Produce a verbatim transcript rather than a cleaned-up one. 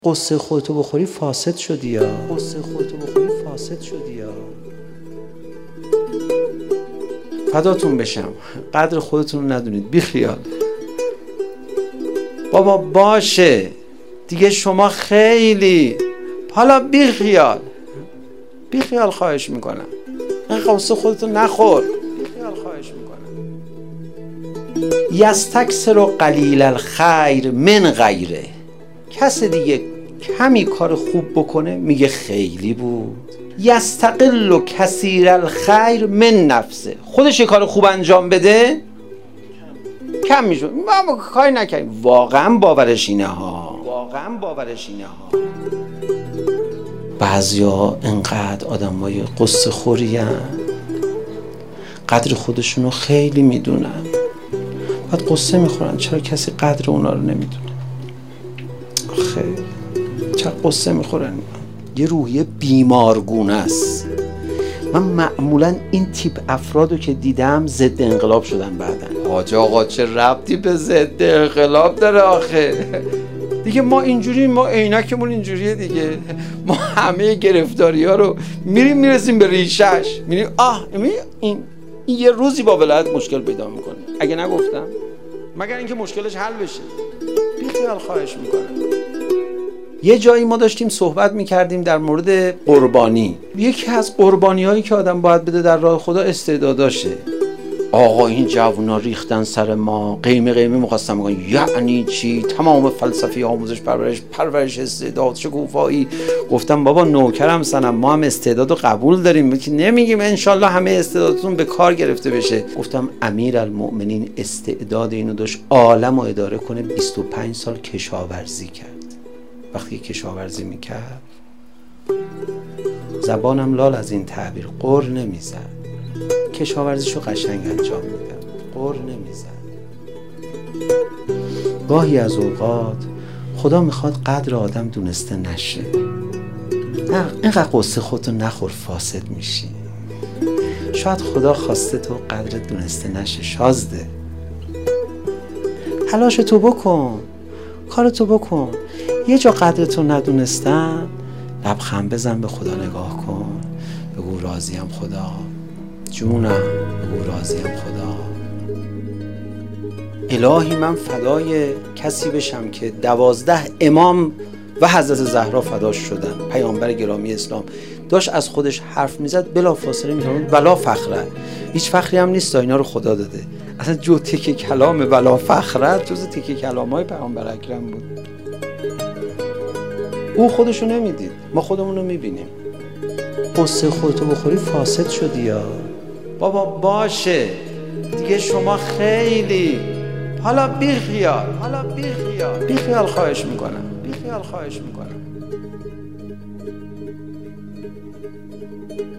قصه خودتو بخوری فاسد شدی یا قصه خودتو بخوری فاسد شدی یا فداتون بشم، قدر خودتون رو ندونید، بی خیال. بابا باشه دیگه، شما خیلی، حالا بی خیال بی خیال خواهش میکنم، این قصه خودتو نخور، بی خیال خواهش میکنم. یستکثر قلیل الخیر من غیره، کس دیگه کمی کار خوب بکنه میگه خیلی بود. یستقل کثیر الخیر من نفسه، خودش یه کار خوب انجام بده کم میشه، ما کاری نکنیم. واقعا باورش اینه ها، واقعا باورش اینه ها. بعضیا انقدر آدمای قصه خوری هن، قدر خودشونو خیلی میدونن، بعد قصه میخورن چرا کسی قدر اونا رو نمیدونه. خیلی چرا قصه میخورن؟ یه روحیه بیمارگونه است. من معمولا این تیپ افرادو که دیدم ضد انقلاب شدن بعدن. حاج آقا چه ربطی به ضد انقلاب داره آخه؟ دیگه ما اینجوری، ما عینکمون اینجوریه دیگه، ما همه گرفتاری ها رو میریم میرسیم به ریشش، میریم آه این این یه روزی با ولایت مشکل پیدا میکنه. اگه نگفتم مگر اینکه مشکلش حل بشه. بی خیال خواهش میکنم. یه جایی ما داشتیم صحبت میکردیم در مورد قربانی. یکی از قربانی هایی که آدم باید بده در راه خدا استعداداشه. آقا این جوونا ریختن سر ما، قیمه قیمه میخواستم بگن یعنی چی؟ تمام فلسفه آموزش پرورش پرورش استعداد شکوفایی. گفتم بابا نوکرم سنم، ما هم استعداد رو قبول داریم، نمیگیم انشالله همه استعدادتون به کار گرفته بشه. گفتم امیرالمؤمنین استعداد اینو داشت عالم رو اداره کنه، بیست و پنج سال کشاورزی کرد. وقتی کشاورزی میکرد زبانم لال از این تعبیر قر نمیزد، کشاورزیشو قشنگ انجام میداد، قر نمیزد. گاهی از اوقات خدا میخواد قدر آدم دونسته نشه. اینقدر قصه خودتو نخور فاسد میشی. شاید خدا خواسته تو قدر دونسته نشه. شازده تلاشتو بکن، کارتو بکن. یه جا قدرتو ندونستن لبخند بزن، به خدا نگاه کن، بگو راضیم خدا، جونم بگو راضیم خدا. الهی من فدای کسی بشم که دوازده امام و حضرت زهرا فداش شدن. پیامبر گرامی اسلام داشت از خودش حرف میزد، بلا فاصله میفهمید ولا فخره، هیچ فخری هم نیست، اینا رو خدا داده. اصلا جو تکه کلام ولا فخره جز تکه کلامای پیامبر اکرم بود. او خودشو نمیدید، ما خودمونو میبینیم. قصه خودتو بخوری فاسد شدی یا بابا باشه دیگه، شما خیلی، حالا بی خیال، حالا بی خیال بی خیال خواهش میکنم، بی خیال خواهش میکنم.